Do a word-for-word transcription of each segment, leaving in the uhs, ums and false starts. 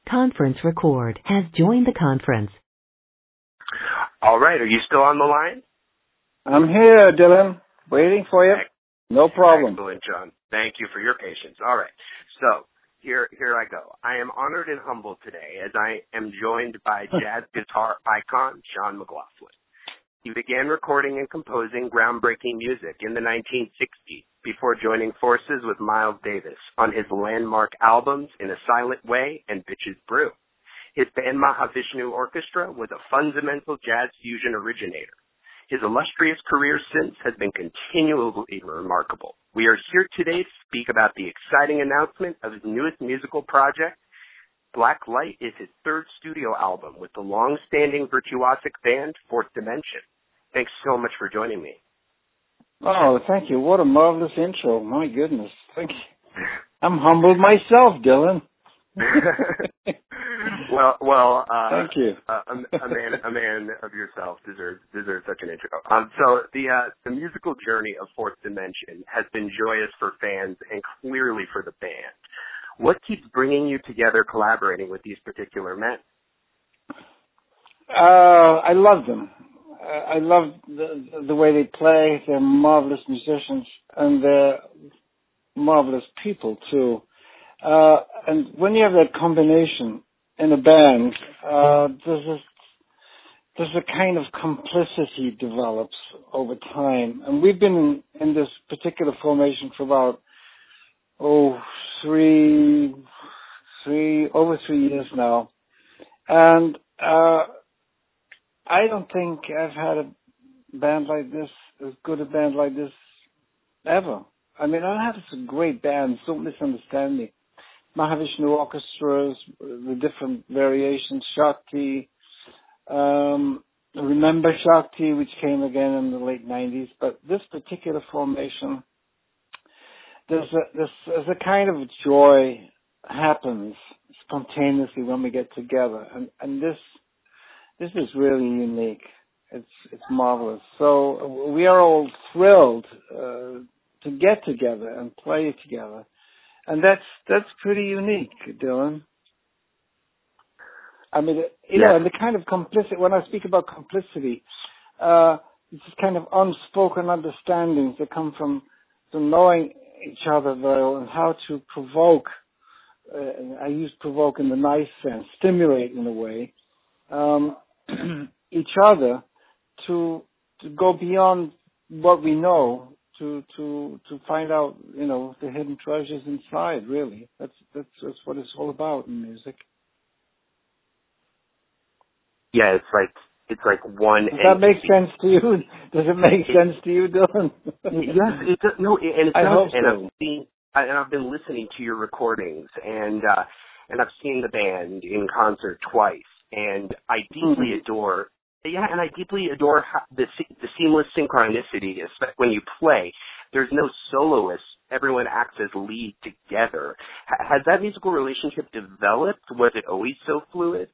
Conference record has joined the conference. All right, are you still on the line? I'm here, Dylan, waiting for you. No problem. Excellent, John. Thank you for your patience. All right, so here, here I go. I am honored and humbled today as I am joined by jazz guitar icon John McLaughlin. He began recording and composing groundbreaking music in the nineteen sixties before joining forces with Miles Davis on his landmark albums In a Silent Way and Bitches Brew. His band Mahavishnu Orchestra was a fundamental jazz fusion originator. His illustrious career since has been continually remarkable. We are here today to speak about the exciting announcement of his newest musical project. Black Light is his third studio album with the long-standing virtuosic band Fourth Dimension. Thanks so much for joining me. Oh, thank you. What a marvelous intro. My goodness. Thank you. I'm humbled myself, Dylan. well, well. Uh, thank you. Uh, a, a man, a man of yourself deserves deserves such an intro. Um, so the uh, the musical journey of Fourth Dimension has been joyous for fans and clearly for the band. What keeps bringing you together, collaborating with these particular men? Uh, I love them. I love the, the way they play. They're marvelous musicians, and they're marvelous people, too. Uh, and when you have that combination in a band, uh, there's a, there's a kind of complicity develops over time. And we've been in, in this particular formation for about, oh, three, three, over three years now. And, uh, I don't think I've had a band like this, as good a band like this, ever. I mean, I have some great bands, don't misunderstand me. Mahavishnu Orchestras, the different variations, Shakti, um, Remember Shakti, which came again in the late nineties. But this particular formation, there's a, there's, there's a kind of joy happens spontaneously when we get together. And, and this, This is really unique. It's it's marvelous. So we are all thrilled uh, to get together and play together, and that's that's pretty unique, Dylan. I mean, you yeah. know, and the kind of complicity. When I speak about complicity, uh, it's this kind of unspoken understandings that come from from knowing each other well and how to provoke. Uh, I use provoke in the nice sense, stimulate in a way. Um, each other to to go beyond what we know to to to find out, you know, the hidden treasures inside. Really, that's that's that's what it's all about in music. Yeah, it's like it's like one. Does that make sense to you? Does it make it, sense to you, Dylan? Yes, it does. No, and it's I does, hope and so. I've seen and I've been listening to your recordings, and uh, and I've seen the band in concert twice. And I deeply mm-hmm. adore, yeah, and I deeply adore how the the seamless synchronicity, especially when you play. There's no soloist; everyone acts as lead together. H- has that musical relationship developed? Was it always so fluid?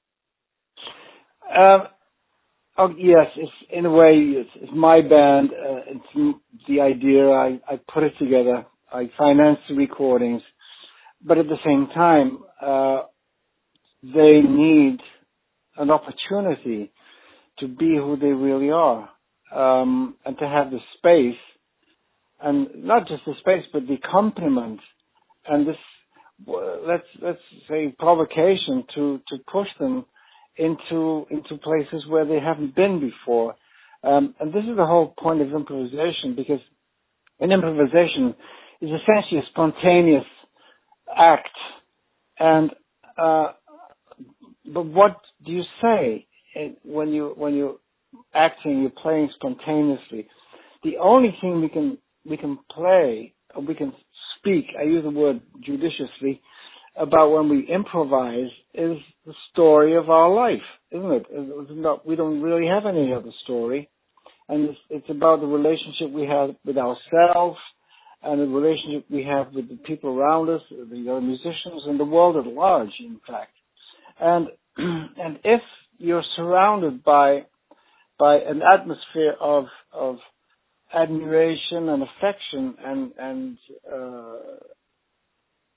Um, oh yes, it's in a way it's, it's my band. Uh, it's the idea. I I put it together. I finance the recordings, but at the same time. Uh, They need an opportunity to be who they really are, um, and to have the space, and not just the space, but the accompaniment, and this, let's let's say, provocation to to push them into into places where they haven't been before, um, and this is the whole point of improvisation, because an improvisation is essentially a spontaneous act, and uh, But what do you say when you when you're acting? You're playing spontaneously. The only thing we can we can play, or we can speak. I use the word judiciously about when we improvise is the story of our life, isn't it? It's not, we don't really have any other story, and it's, it's about the relationship we have with ourselves and the relationship we have with the people around us, the other musicians, and the world at large. In fact. And and if you're surrounded by by an atmosphere of of admiration and affection and and uh,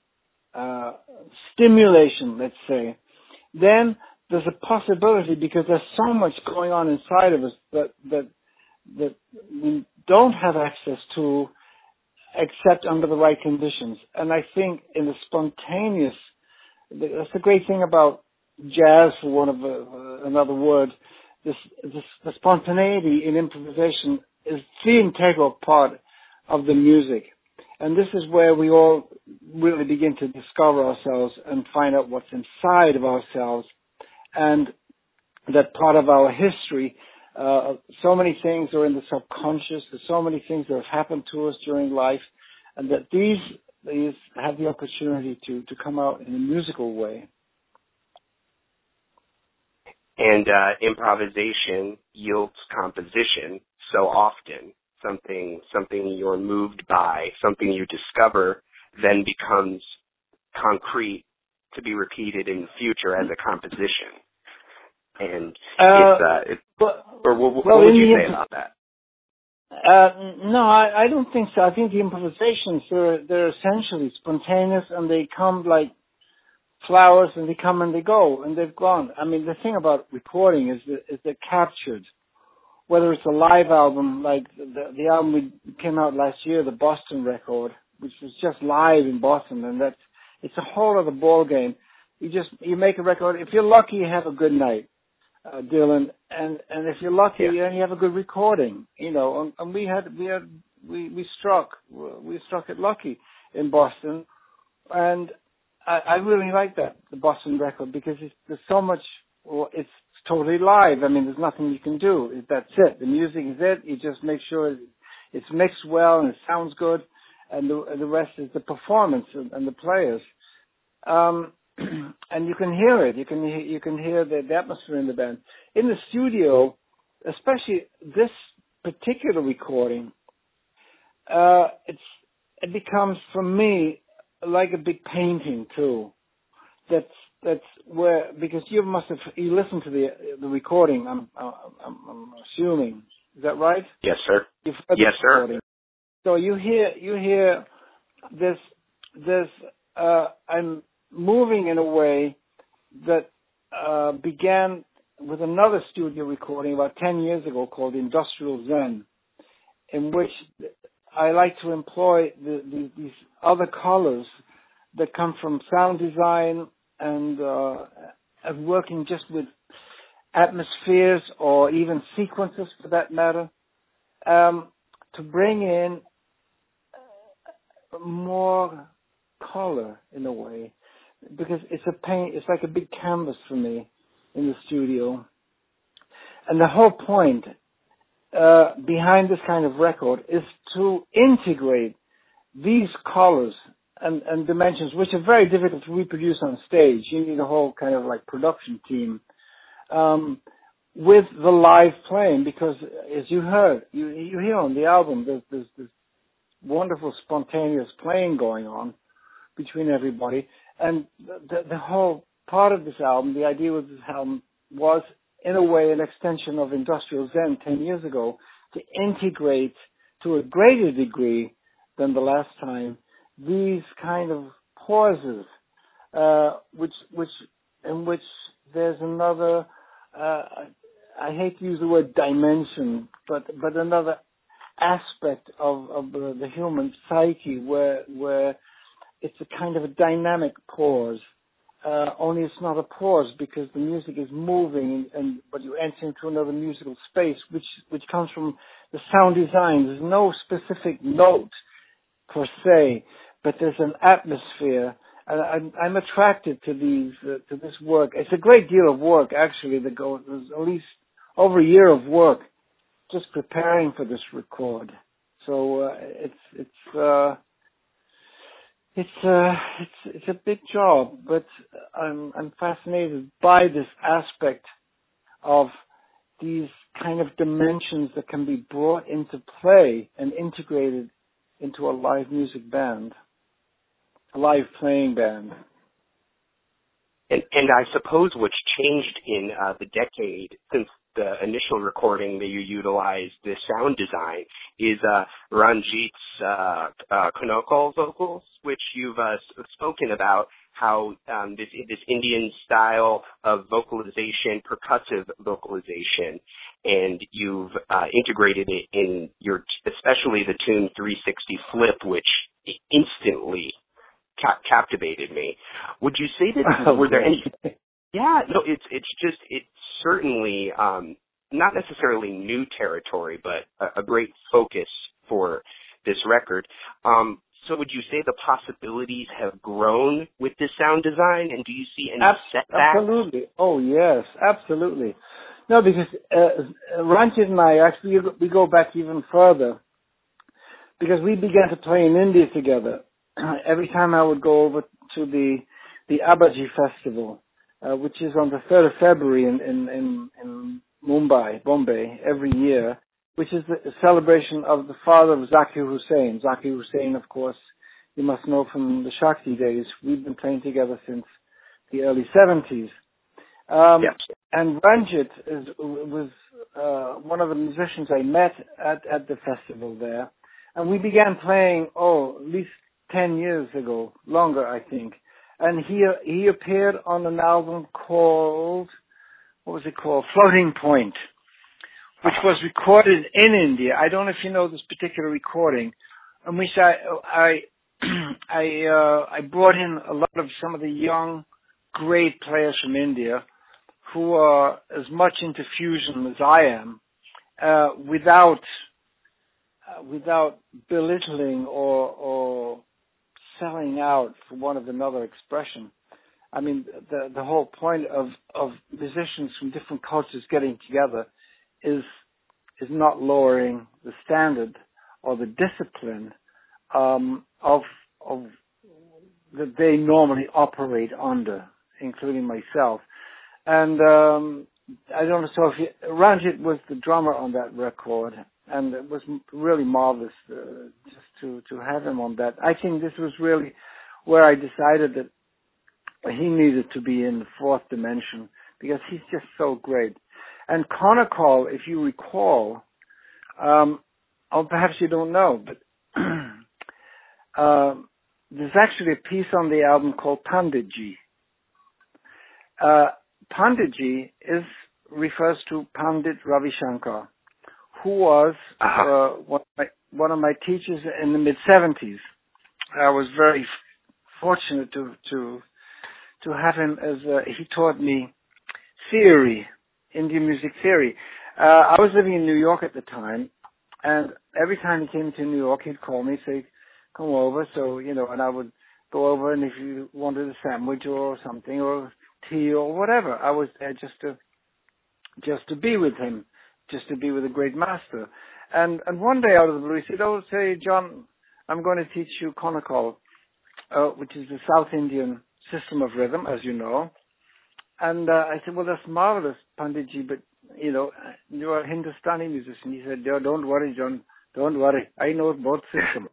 uh, stimulation, let's say, then there's a possibility, because there's so much going on inside of us that that that we don't have access to except under the right conditions. And I think in the spontaneous, that's the great thing about jazz, for want of a, another word, this, this the spontaneity in improvisation is the integral part of the music. And this is where we all really begin to discover ourselves and find out what's inside of ourselves, and that part of our history. Uh, so many things are in the subconscious. There's so many things that have happened to us during life, and that these these have the opportunity to, to come out in a musical way. And uh, improvisation yields composition so often. Something something you're moved by, something you discover, then becomes concrete to be repeated in the future as a composition. And uh, it's, uh, it's well, or what, what well, would you say imp- about that? Uh, no, I, I don't think so. I think the improvisations, they're, they're essentially spontaneous, and they come like flowers, and they come and they go, and they've gone. I mean, the thing about recording is that, is they're captured. Whether it's a live album, like the, the album we came out last year, the Boston record, which was just live in Boston, and that's, it's a whole other ball game. You just, you make a record. If you're lucky, you have a good night, uh, Dylan, and, and if you're lucky, yeah. you have a good recording, you know, and, and we had, we had, we, we struck, we struck it lucky in Boston, and I, I really like that, the Boston record, because it's, there's so much, well, it's totally live. I mean, there's nothing you can do. That's it. The music is it. You just make sure it's mixed well and it sounds good, and the, the rest is the performance and, and the players. Um, and you can hear it. You can you can hear the, the atmosphere in the band. In the studio, especially this particular recording, uh, it's it becomes for me like a big painting too. That's that's where, because you must have you listened to the the recording. I'm I'm, I'm assuming, is that right? Yes, sir. You've heard yes, the recording. sir. So you hear you hear this this uh, I'm moving in a way that uh, began with another studio recording about ten years ago called Industrial Zen, in which I like to employ the, the, these other colors that come from sound design and, uh, and working just with atmospheres or even sequences for that matter, um, to bring in more color in a way, because it's a paint, it's like a big canvas for me in the studio. And the whole point uh, behind this kind of record is to integrate these colors and, and dimensions, which are very difficult to reproduce on stage. You need a whole kind of like production team um, with the live playing, because as you heard, you, you hear on the album, there's, there's this wonderful spontaneous playing going on between everybody. And the, the whole part of this album, the idea with this album was, in a way, an extension of Industrial Zen ten years ago, to integrate to a greater degree than the last time these kind of pauses, uh, which, which, in which there's another, uh, I hate to use the word dimension, but, but another aspect of, of the, the human psyche where, where it's a kind of a dynamic pause. Uh, only it's not a pause because the music is moving, and, and but you enter into another musical space, which which comes from the sound design. There's no specific note per se, but there's an atmosphere. And I'm, I'm attracted to these uh, to this work. It's a great deal of work, actually. That goes there's at least over a year of work just preparing for this record. So uh, it's it's. Uh, It's a it's it's a big job, but I'm I'm fascinated by this aspect of these kind of dimensions that can be brought into play and integrated into a live music band, a live playing band. And, and I suppose what's changed in uh, the decade since the initial recording that you utilized, the sound design, is uh, Ranjit's uh, uh, Konakal vocals, which you've uh, spoken about, how um, this, this Indian style of vocalization, percussive vocalization, and you've uh, integrated it in your, especially the tune three sixty Flip, which instantly ca- captivated me. Would you say that, Oh, were there any, yeah, no, it's, it's just, it's certainly um, not necessarily new territory, but a, a great focus for this record. Um, so would you say the possibilities have grown with this sound design, and do you see any Ab- setbacks? Absolutely. Oh, yes, absolutely. No, because uh, Ranjit and I, actually, we go back even further, because we began to play in India together. Every time I would go over to the the Abaji Festival, uh, which is on the third of February in, in, in, in Mumbai, Bombay, every year, which is the celebration of the father of Zakir Hussain. Zakir Hussain, of course, you must know from the Shakti days. We've been playing together since the early seventies. Um, Yes. And Ranjit is, was uh, one of the musicians I met at, at the festival there. And we began playing, oh, at least ten years ago, longer, I think. And he he appeared on an album called, what was it called? Floating Point, which was recorded in India. I don't know if you know this particular recording, in which I I I, uh, I brought in a lot of some of the young, great players from India who are as much into fusion as I am, uh, without uh, without belittling or or selling out, for want of another expression. I mean, the the whole point of of musicians from different cultures getting together is is not lowering the standard or the discipline um, of of that they normally operate under, including myself. And um, I don't know, so if you, Ranjit was the drummer on that record, and it was really marvelous uh, just to, to have him on that. I think this was really where I decided that he needed to be in the fourth dimension, because he's just so great. And Konakal, if you recall, um, or perhaps you don't know, but uh, there's actually a piece on the album called Panditji. Uh, Panditji is refers to Pandit Ravi Shankar, who was Uh-huh. uh, one, of my, one of my teachers in the mid seventies. I was very f- fortunate to to to have him as uh, he taught me theory, Indian music theory. Uh, I was living in New York at the time, and every time he came to New York, he'd call me, say, "Come over." So you know, and I would go over, and if you wanted a sandwich or something or tea or whatever, I was there just to just to be with him, just to be with a great master. And and one day out of the blue, he said, "Oh, say, John, I'm going to teach you Konakal, uh, which is the South Indian system of rhythm, as you know." And uh, I said, "Well, that's marvelous, Panditji, but you know, you're a Hindustani musician." He said, "No, don't worry, John, don't worry. I know both systems."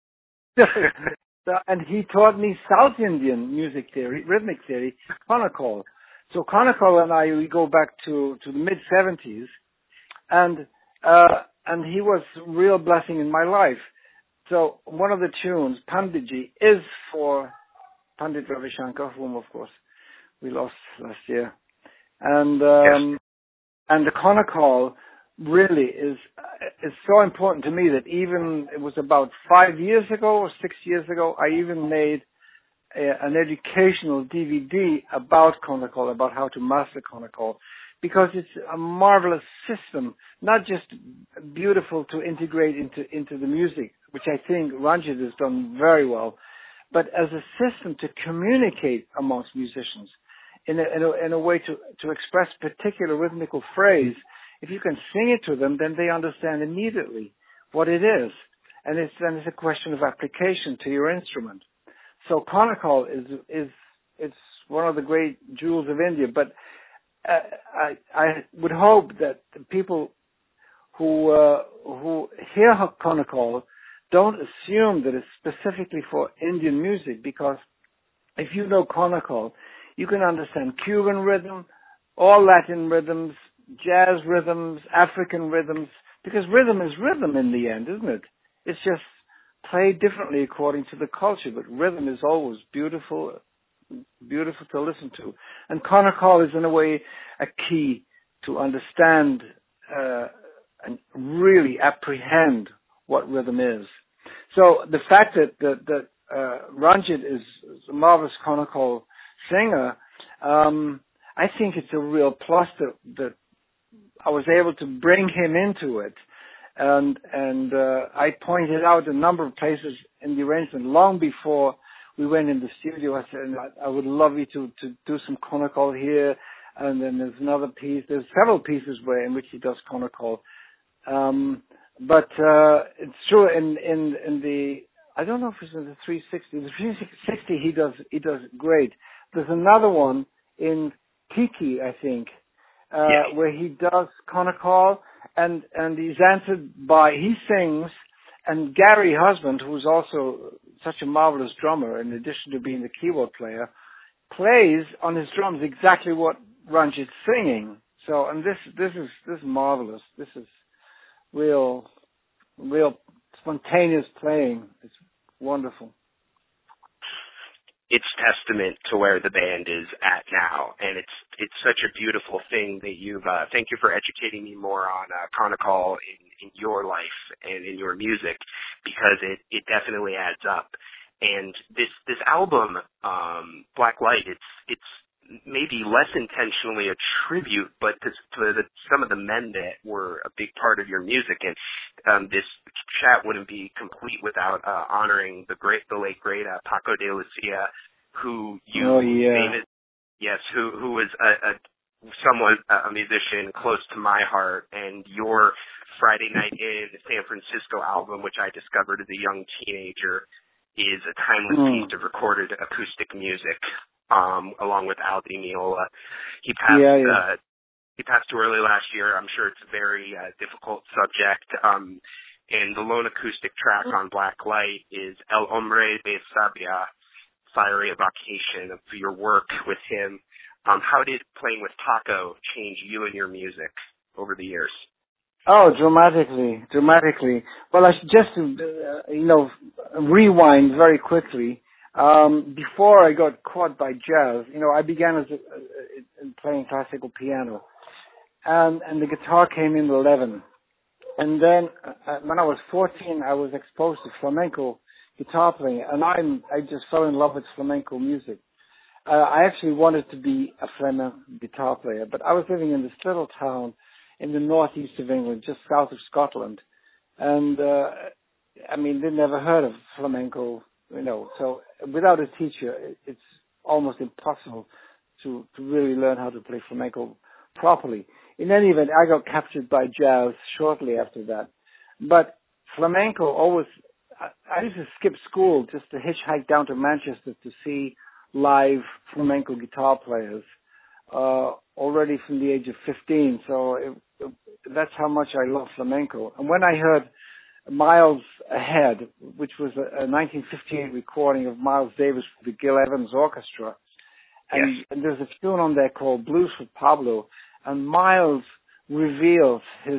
So, and he taught me South Indian music theory, rhythmic theory, Konakal. So Konakal and I, we go back to, to the mid seventies, and uh, and he was a real blessing in my life. So one of the tunes, Panditji, is for Pandit Ravi Shankar, whom of course we lost last year, and um, Yes. and the Konakal really is is so important to me that even it was about five years ago or six years ago, I even made a, an educational D V D about Konakal, about how to master Konakal, because it's a marvelous system, not just beautiful to integrate into into the music, which I think Ranjit has done very well, but as a system to communicate amongst musicians in a, in a, in a way to, to express particular rhythmical phrase. If you can sing it to them, then they understand immediately what it is. And it's then it's a question of application to your instrument. So Konakal is, is, it's one of the great jewels of India, but uh, I, I would hope that the people who, uh, who hear Konakal don't assume that it's specifically for Indian music, because if you know Konakal, You can understand Cuban rhythm, all Latin rhythms, jazz rhythms, African rhythms, because rhythm is rhythm in the end, isn't it? It's just played differently according to the culture, but rhythm is always beautiful, beautiful to listen to. And Conor Call is in a way a key to understand uh, and really apprehend what rhythm is. So the fact that that, that uh, Ranjit is, is a marvelous Conor Call singer, um, I think it's a real plus that, that I was able to bring him into it. And and uh, I pointed out a number of places in the arrangement long before we went in the studio. I said, I, I would love you to, to do some Conor Call here. And then there's another piece. There's several pieces where in which he does Conor Call. Um, but uh, it's true in, in in the I don't know if it's in the three sixty. The three sixty he does he does great. There's another one in Kiki, I think, uh, yeah. where he does Conor Call, and and he's answered by he sings, and Gary Husband, who's also such a marvelous drummer, in addition to being the keyboard player, plays on his drums exactly what Ranjit's singing. So, and this this is this is marvelous. This is real, real spontaneous playing. It's wonderful. It's testament to where the band is at now, and it's it's such a beautiful thing that you've. Uh, thank you for educating me more on uh, Conor Call in, in your life and in your music, because it it definitely adds up. And this this album, um, Black Light, it's it's maybe less intentionally a tribute, but to, to the, some of the men that were a big part of your music. And um, this chat wouldn't be complete without uh, honoring the great, the late great uh, Paco de Lucia, who you oh, yeah. famous, yes, who who was a, a someone a musician close to my heart. And your Friday Night in San Francisco album, which I discovered as a young teenager, is a timeless mm. piece of recorded acoustic music. Um, along with Al Di Meola. He passed, yeah, yeah. Uh, he passed too early last year. I'm sure it's a very uh, difficult subject. Um, and the lone acoustic track on Black Light is El Hombre de Sabia, fiery evocation of your work with him. Um, how did playing with Paco change you and your music over the years? Oh, dramatically, dramatically. Well, I should just, uh, you know, rewind very quickly. Um, before I got caught by jazz, you know, I began as a, uh, playing classical piano, and and the guitar came in at eleven. And then uh, when I was fourteen, I was exposed to flamenco guitar playing, and I'm I just fell in love with flamenco music. Uh, I actually wanted to be a flamenco guitar player, but I was living in this little town in the northeast of England, just south of Scotland, and uh, I mean, they'd never heard of flamenco. You know, so without a teacher, it's almost impossible to, to really learn how to play flamenco properly. In any event, I got captured by jazz shortly after that. But flamenco always, I, I used to skip school just to hitchhike down to Manchester to see live flamenco guitar players, uh, already from the age of fifteen. So it, it, that's how much I love flamenco. And when I heard Miles Ahead, which was a, a nineteen fifty-eight recording of Miles Davis with the Gil Evans Orchestra. And, yes. and there's a tune on there called Blues for Pablo. And Miles reveals his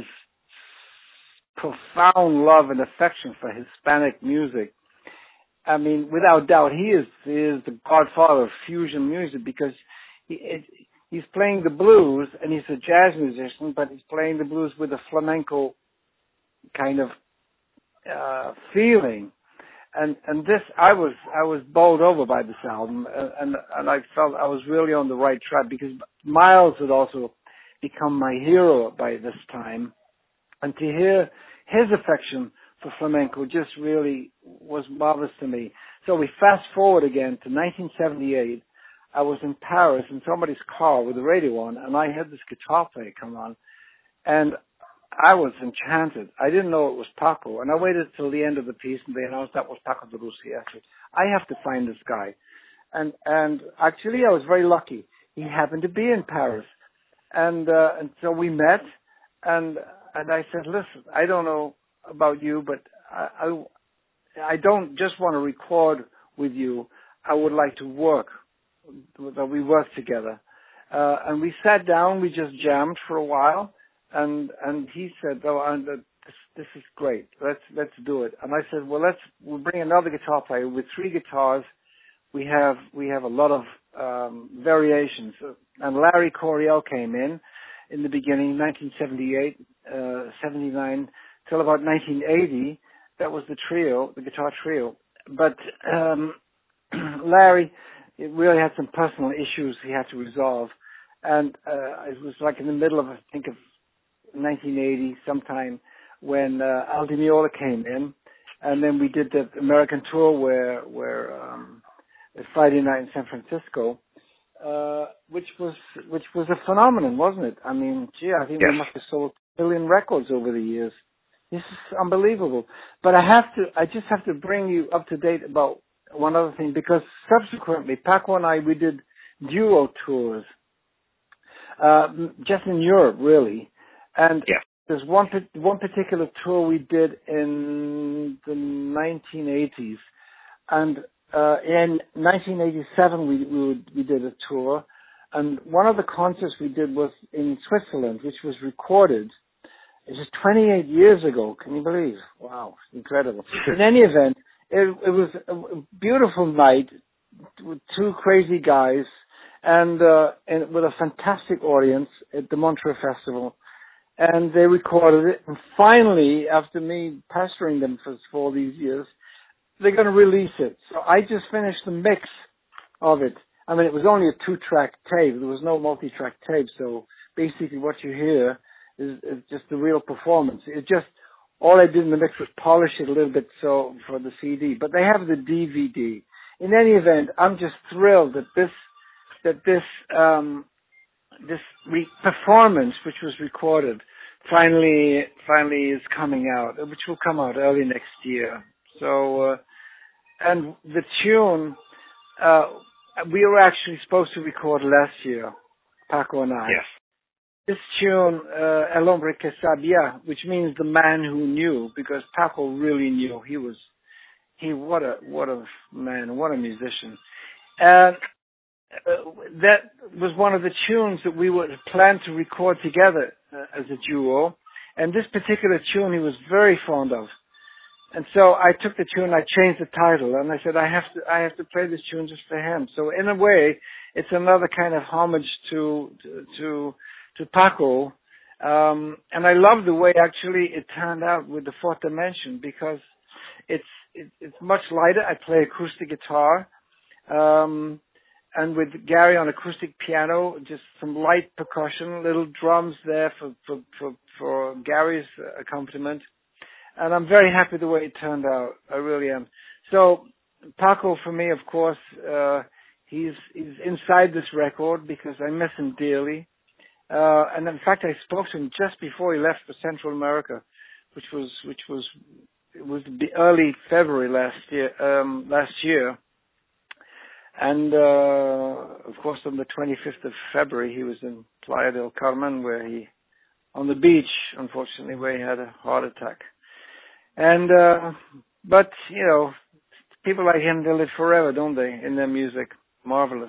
profound love and affection for Hispanic music. I mean, without doubt, he is, he is the godfather of fusion music, because he, it, he's playing the blues, and he's a jazz musician, but he's playing the blues with a flamenco kind of Uh, feeling, and and this I was I was bowled over by this album, and, and and I felt I was really on the right track, because Miles had also become my hero by this time, and to hear his affection for flamenco just really was marvelous to me. So we fast forward again to nineteen seventy-eight. I was in Paris in somebody's car with the radio on, and I had this guitar player come on, and I was enchanted. I didn't know it was Paco, and I waited till the end of the piece, and they announced that was Paco de Lucia. I said, I have to find this guy. And and actually, I was very lucky. He happened to be in Paris, and uh, and so we met, and and I said, listen, I don't know about you, but I I, I don't just want to record with you. I would like to work that we worked together. Uh, and we sat down, we just jammed for a while, and and he said, "Oh, and, uh, this this is great. Let's let's do it." And I said, "Well, let's we'll bring another guitar player with three guitars. We have we have a lot of um, variations." And Larry Coryell came in in the beginning, nineteen seventy-eight, uh, seventy-nine, till about nineteen eighty. That was the trio, the guitar trio. But um, Larry, it really had some personal issues he had to resolve. And uh, it was like in the middle of, I think, of nineteen eighty sometime when uh, Al Di Meola came in. And then we did the American tour where, where um, Friday night in San Francisco, uh, which was which was a phenomenon, wasn't it? I mean, gee, I think yes. we must have sold a billion records over the years. This is unbelievable. But I have to, I just have to bring you up to date about one other thing, because subsequently, Paco and I, we did duo tours, uh, just in Europe, really. And yeah. there's one one particular tour we did in the nineteen eighties, and uh, in nineteen eighty-seven we we, would, we did a tour, and one of the concerts we did was in Switzerland, which was recorded. It was twenty-eight years ago. Can you believe? Wow, incredible. In any event, it, it was a beautiful night with two crazy guys, and, uh, and with a fantastic audience at the Montreux Festival. And they recorded it. And finally, after me pestering them for, for all these years, they're going to release it. So I just finished the mix of it. I mean, it was only a two-track tape. There was no multi-track tape. So basically what you hear is, is just the real performance. It just, all I did in the mix was polish it a little bit so for the C D. But they have the D V D. In any event, I'm just thrilled that this, that this, um, this re- performance, which was recorded, finally, finally is coming out, which will come out early next year. So, uh, and the tune, uh, we were actually supposed to record last year, Paco and I. Yes. This tune, uh, El Hombre que Sabía, which means the man who knew, because Paco really knew. He was, he, what a, what a man, what a musician. And uh, that was one of the tunes that we would plan to record together uh, as a duo. And this particular tune he was very fond of. And so I took the tune, I changed the title, and I said, I have to, I have to play this tune just for him. So in a way, it's another kind of homage to, to, to, to Paco. Um, and I love the way actually it turned out with the Fourth Dimension, because it's, it, it's much lighter. I play acoustic guitar, um, and with Gary on acoustic piano, just some light percussion, little drums there for, for, for, for Gary's accompaniment. And I'm very happy the way it turned out. I really am. So Paco, for me, of course, uh, he's, he's inside this record because I miss him dearly. Uh, and in fact, I spoke to him just before he left for Central America, which was, which was, it was the early February last year, um, last year. And, uh, of course, on the twenty-fifth of February, he was in Playa del Carmen, where he, on the beach, unfortunately, where he had a heart attack. And, uh, but, you know, people like him, they live forever, don't they, in their music. Marvelous.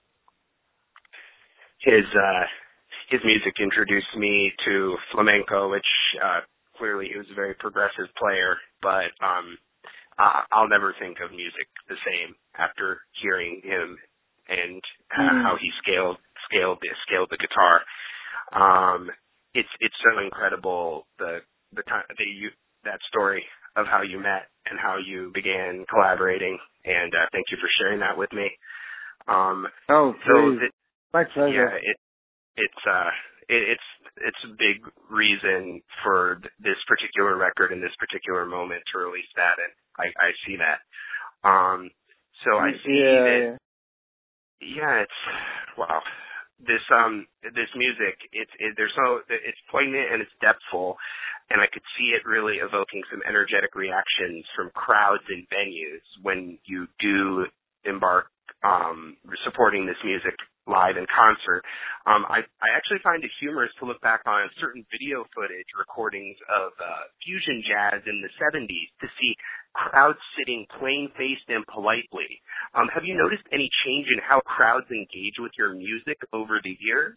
His, uh, his music introduced me to flamenco, which, uh, clearly he was a very progressive player, but, um, uh, I'll never think of music the same after hearing him and uh, mm. how he scaled, scaled, scaled the guitar. Um, it's, it's so incredible, the, the time that you, that story of how you met and how you began collaborating, and uh, thank you for sharing that with me. Um, oh, so it, my pleasure. Yeah, it, it's uh, it, it's it's a big reason for th- this particular record and this particular moment to release that, and I, I see that. Um, so I see yeah, that. Yeah. yeah, it's wow. This um this music, it's it, there's so it's poignant and it's depthful, and I could see it really evoking some energetic reactions from crowds and venues when you do embark um supporting this music live in concert. Um, I I actually find it humorous to look back on certain video footage recordings of uh, fusion jazz in the seventies to see crowd sitting plain-faced and politely. Um, have you noticed any change in how crowds engage with your music over the years?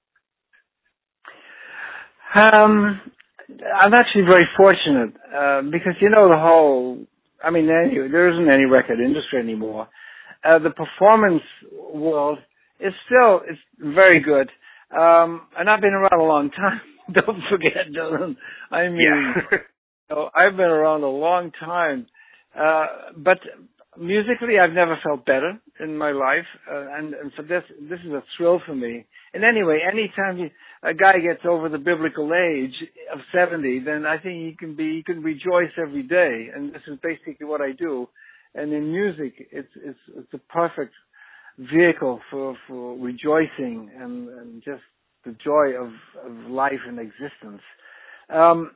Um, I'm actually very fortunate uh, because, you know, the whole, I mean, anyway, there isn't any record industry anymore. Uh, the performance world is still it's very good. Um, and I've been around a long time. Don't forget, Dylan. I mean, yeah. you know, I've been around a long time. Uh, but musically, I've never felt better in my life. Uh, and, and for this, this is a thrill for me. And anyway, anytime you, a guy gets over the biblical age of seventy, then I think he can be, he can rejoice every day. And this is basically what I do. And in music, it's, it's, it's a perfect vehicle for, for rejoicing and, and just the joy of, of life and existence. Um,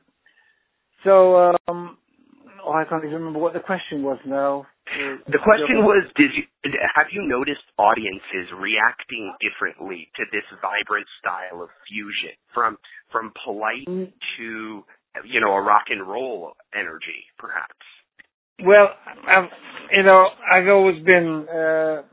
so, um, oh, I can't even remember what the question was now. The question was, did you, have you noticed audiences reacting differently to this vibrant style of fusion, from from polite to, you know, a rock and roll energy, perhaps? Well, I've, you know, I've always been uh,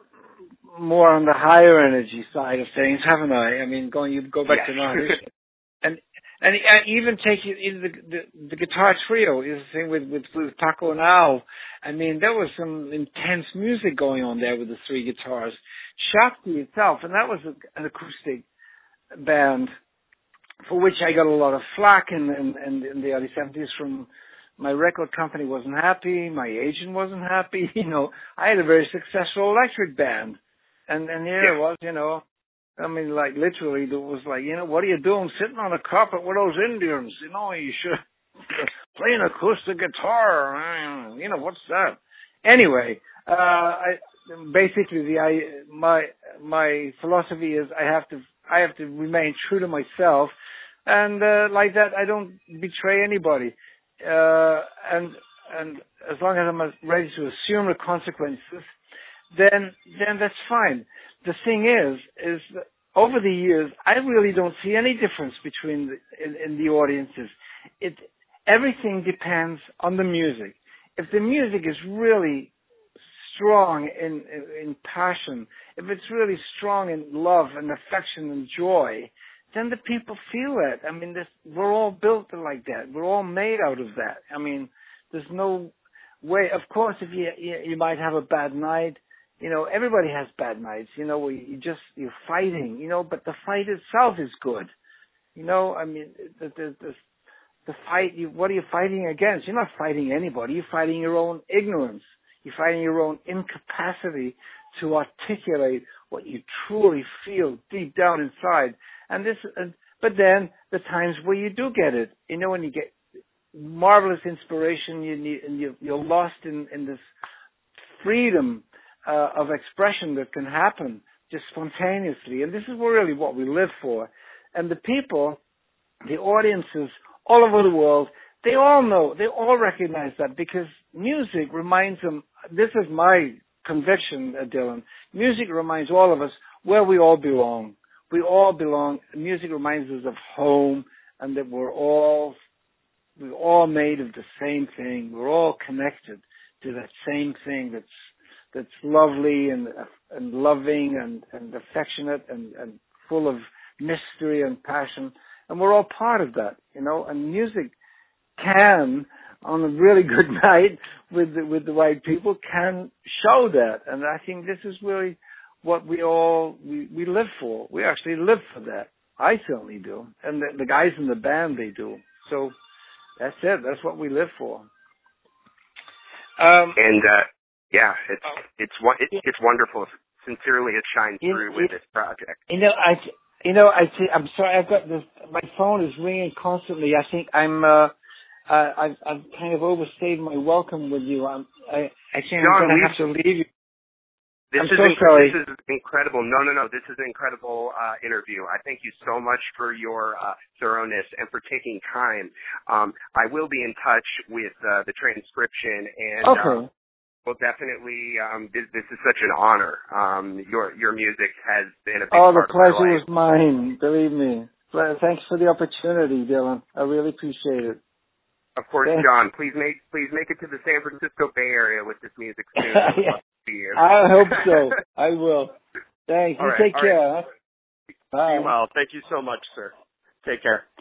more on the higher energy side of things, haven't I? I mean, going you go back yes. to Maharishi, and and I even take it in the, the the guitar trio is the thing with with, with Paco and Al. I mean, there was some intense music going on there with the three guitars. Shakti itself, and that was a, an acoustic band for which I got a lot of flack in in, in, in the early seventies from. My record company wasn't happy. My agent wasn't happy. You know, I had a very successful electric band. And, and here yeah. it was, you know, I mean, like, literally, it was like, you know, what are you doing sitting on a carpet with those Indians? You know, you should play an acoustic guitar. You know, what's that? Anyway, uh, I, basically, the, I, my, my philosophy is I have to, I have to remain true to myself. And, uh, like that, I don't betray anybody. Uh, and, and as long as I'm ready to assume the consequences, then, then that's fine. The thing is, is that over the years, I really don't see any difference between the, in, in the audiences. It, everything depends on the music. If the music is really strong in, in, in passion, if it's really strong in love and affection and joy, then the people feel it. I mean, this, we're all built like that. We're all made out of that. I mean, there's no way. Of course, if you you, you might have a bad night, you know, everybody has bad nights. You know, where you just you're fighting. You know, but the fight itself is good. You know, I mean, the the the, the fight. You, what are you fighting against? You're not fighting anybody. You're fighting your own ignorance. You're fighting your own incapacity to articulate what you truly feel deep down inside. And this, uh, but then the times where you do get it, you know, when you get marvelous inspiration, you need, and you, you're lost in, in this freedom uh, of expression that can happen just spontaneously. And this is really what we live for. And the people, the audiences all over the world, they all know, they all recognize that because music reminds them, this is my conviction, uh, Dylan, music reminds all of us where we all belong. We all belong. Music reminds us of home, and that we're all we're all made of the same thing. We're all connected to that same thing that's that's lovely and and loving and, and affectionate and, and full of mystery and passion. And we're all part of that, you know. And music can, on a really good night with the, with the right people, can show that. And I think this is really what we all, we, we live for. We actually live for that. I certainly do. And the, the guys in the band, they do. So that's it. That's what we live for. Um, and, uh, yeah, it's, it's, it's, it's wonderful. Sincerely, it shines through with this project. You know, I, you know, I, I'm sorry, I've got this, my phone is ringing constantly. I think I'm, uh, uh I've, I've kind of overstayed my welcome with you. I'm, I, I think John, I'm going to have to leave you. This I'm is so inc- sorry. This is incredible. No, no, no. This is an incredible uh, interview. I thank you so much for your uh, thoroughness and for taking time. Um, I will be in touch with uh, the transcription, and okay. uh, well, definitely. Um, this, this is such an honor. Um, your your music has been a big Oh, part the pleasure of my life. was mine. Believe me. Thanks for the opportunity, Dylan. I really appreciate it. Of course, Thanks. John. Please make please make it to the San Francisco Bay Area with this music soon. Yeah. You. I hope so. I will. Thanks. All You right, take all care. right. Huh? Bye. Well, thank you so much, sir. Take care.